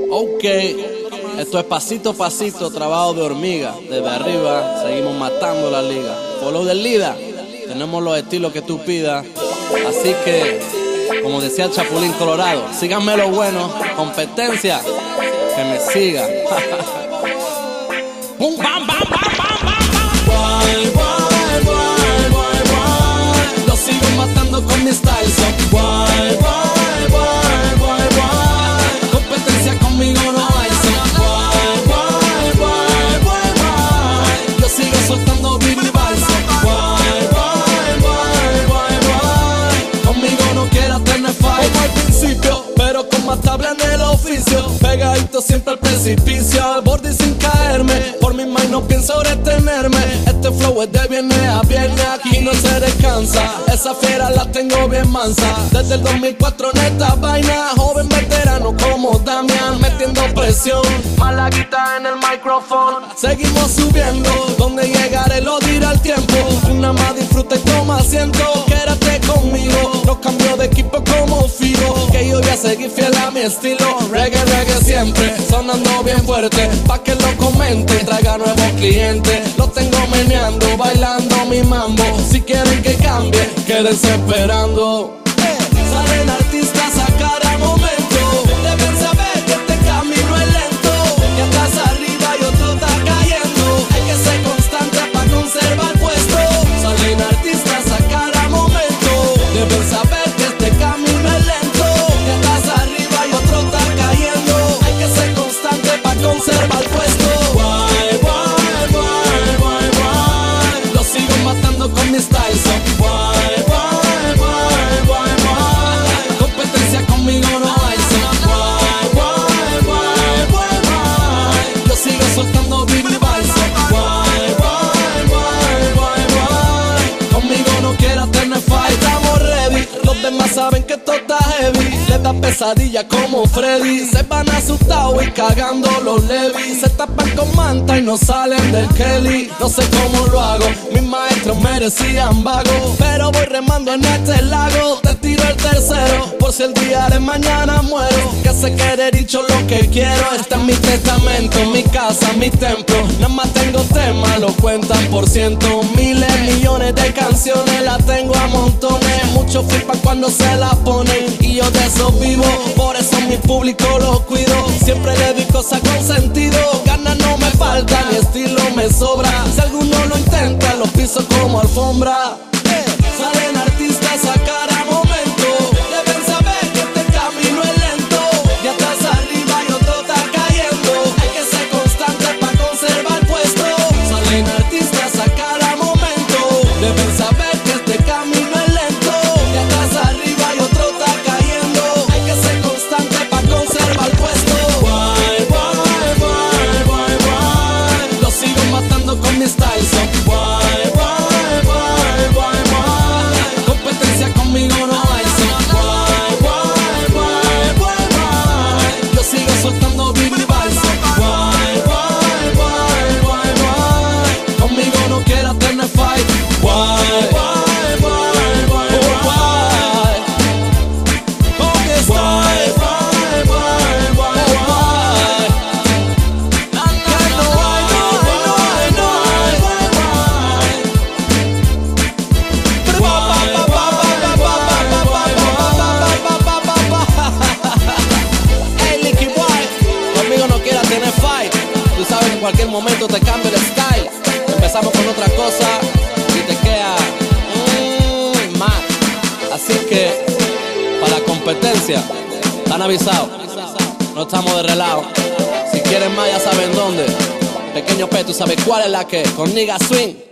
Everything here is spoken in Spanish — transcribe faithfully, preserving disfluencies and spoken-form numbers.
Ok, esto es pasito a pasito, trabajo de hormiga. Desde arriba seguimos matando la liga. Follow del líder, tenemos los estilos que tú pidas. Así que, como decía el Chapulín Colorado, síganme lo bueno, competencia, que me siga. ¡Bum, bam, bam, bam, bam, bam! Guay, guay, guay, guay, guay. Lo sigo matando con mi style, so guay, guay, guay, guay, guay. Competencia conmigo no hay, so guay, guay, guay, guay, guay. Yo sigo soltando Big Vibes, so guay, guay, guay, guay, guay. Conmigo no quieras tener fight. Como al principio, pero con más tabla en el oficio. Pegadito siempre al precipicio, al borde sin caerme. Por mi mind no pienso retenerme. Este flow es de viernes a viernes, aquí no se descansa. Esa fiera la tengo bien mansa. Desde el dos mil cuatro en esta vaina, joven veterano como Damian, metiendo presión. Malaguita en el micrófono, seguimos subiendo. Donde llegaré lo dirá el tiempo. Una más disfruta y toma asiento. Quédate conmigo, no cambio de equipo como Figo. Que yo voy a seguir fiel a mi estilo. Reggae, reggae siempre, sonando bien fuerte. Pa' que lo comenten, traiga nuevos clientes. Los tengo meneando, bailando mi mambo. Si quieren que cambie, quédense esperando. Salen artistas a cada momento. Deben saber que este camino es lento. Que estás arriba y otro está cayendo. Hay que ser constante para conservar puesto. Salen artistas a cada momento. Deben saber que este camino es lento. Que estás arriba y otro está cayendo. Hay que ser constante para conservar puesto. Guay, guay, guay, guay, guay. Lo sigo matando con mi style, so guay, guay, guay, guay, guay. Competencia conmigo no hay, so guay, guay, guay, guay, guay. Yo sigo soltando Big Vibes, so guay, guay, guay, guay, guay. Conmigo no quieras tener fight. Estamos ready, los demás saben que esto está heavy. Les da pesadilla como Freddy. Se van asustados y cagando los levis. Se tapan con manta y no salen del Kelly. No sé cómo lo hago, mis maestros merecían vago. Pero voy remando en este lago. Te tiro el tercero, por si el día de mañana muero. Que se quede dicho lo que quiero. Este es mi testamento, mi casa, mi templo. Nada más tengo temas, lo cuentan por ciento. Miles, millones de canciones, las tengo a montones. Mucho flipan cuando se la ponen. Y yo de eso vivo, por eso mi público lo cuido. Siempre le doy cosas con sentido. Ganas no me faltan, mi estilo me sobra. Si alguno lo intenta, lo piso como alfombra. Salen artistas a cada momento. Deben saber que este camino es lento. Ya estás arriba y otro está cayendo. Hay que ser constante para conservar puesto. Salen artistas a cada momento. Deben saber que este camino es lento. Ya estás arriba y otro está cayendo. Hay que ser constante para conservar puesto. Guay, guay, guay, guay, guay. Lo sigo matando con mi style, so guay, guay, guay, guay, guay. Competencia conmigo no hay, so guay, guay, guay, guay, guay. Yo sigo soltando Big Vibes, so guay, guay, guay, guay, guay. Conmigo no quieras tener fight. Guay, guay, guay, guay, guay. Con mi style. Guay, guay, guay, guay, guay. Que no hay, no hay, no hay, no hay, guay, guay. Pa, pa, pa, pa, pa, pa, pa, pa, pa, pa, pa, pa. Hey, Licky Boy, conmigo no quieras tener fight. Tú sabes que en cualquier momento te cambio el style. Empezamos con otra cosa y te queda mmm, más. Así que, para la competencia, están avisados. No estamos de relajo. Si quieren más, ya saben dónde. Pequeño P, tú sabes cuál es la que. Con Nigga Swing.